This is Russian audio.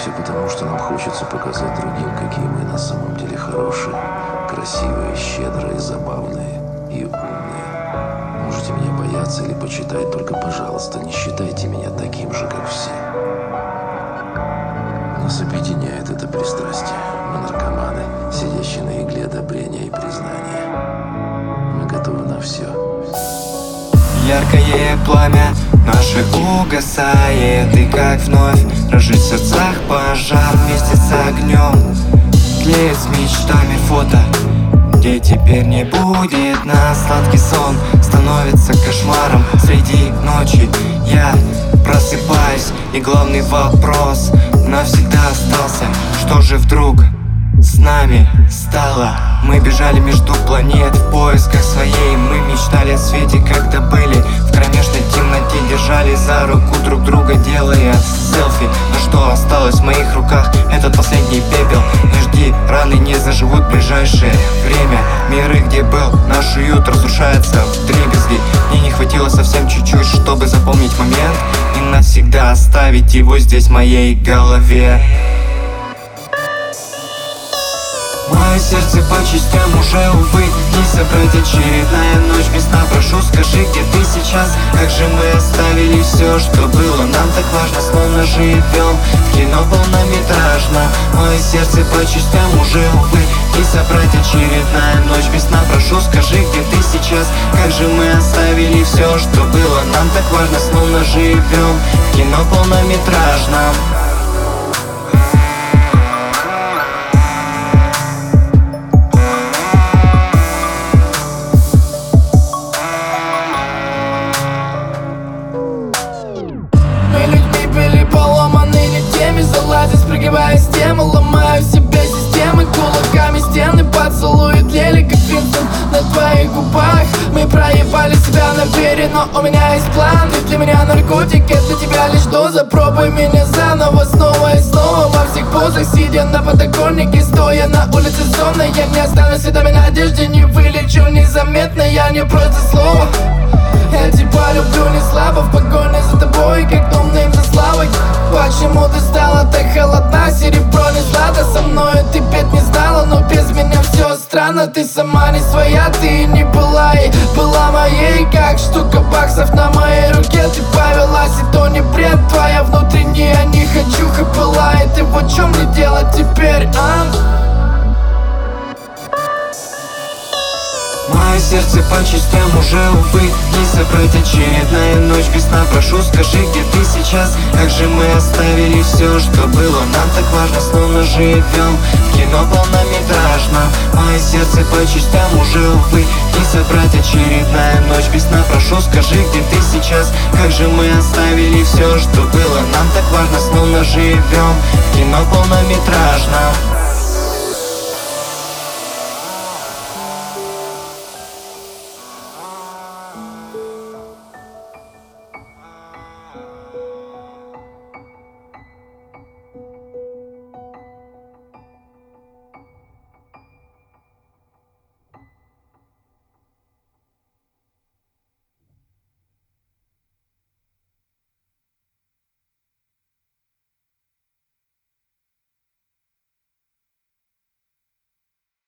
Все потому, что нам хочется показать другим, какие мы на самом деле хорошие, красивые, щедрые, забавные и умные. Можете меня бояться или почитать, только, пожалуйста, не считайте меня таким же, как все. Нас объединяет это пристрастие. Мы наркоманы, сидящие на игле одобрения и признания. Мы готовы на все. Яркое пламя наше угасает, и как вновь разжечь в сердцах пожар вместе с огнем. Тлеет с мечтами фото, где теперь не будет нас. Сладкий сон становится кошмаром среди ночи. Я просыпаюсь, и главный вопрос навсегда остался: что же вдруг с нами стало? Мы бежали между планет в поисках своей. Мы мечтали о свете, когда были в кромешной темноте. Держали за руку друг друга, делая селфи. Но что осталось в моих руках? Этот последний пепел. Не жди, раны не заживут в ближайшее время. Миры, где был наш уют, разрушаются вдребезги. Мне не хватило совсем чуть-чуть, чтобы запомнить момент и навсегда оставить его здесь в моей голове. Мое сердце по частям уже, увы, не собрать. Очередная ночь без сна. Прошу, скажи, где ты сейчас? Как же мы оставили все, что было нам так важно, словно живем в кино полнометражном. Мое сердце по частям уже, увы, не собрать. Очередная ночь без сна. Прошу, скажи, где ты сейчас? Как же мы оставили все, что было нам так важно, словно живем в кино полнометражном. Прогибаясь тему, ломаю себе системы кулаками стены. Поцелуи тлели, как Винстон на твоих губах. Мы проебали себя на вере, но у меня есть план. Ты для меня наркотик, это тебя лишь доза. Пробуй меня заново, снова и снова. Во всех позах, сидя на подоконнике, стоя на улице сонной. Я не останусь следами на одежде, не вылечу незаметно. Я не просто слово. Я тебя люблю не слабо, в погоне за тобой, как домным за славой. Почему ты стала так холодна? Серебро не злато, со мною ты петь не знала. Но без меня все странно, ты сама не своя. Ты не была и была моей, как штука баксов на моей руке. Ты повелась, и то не бред, твоя внутренняя не хочуха была. И ты вот чем мне делать теперь, а? Мое сердце по частям уже, увы, не собрать. Очередная ночь без сна. Прошу, скажи, где ты сейчас? Как же мы оставили все, что было нам так важно, словно живем в кино полнометражном. Мое сердце по частям уже, увы, не собрать. Очередная ночь без сна. Прошу, скажи, где ты сейчас? Как же мы оставили все, что было нам так важно, словно живем в кино полнометражном.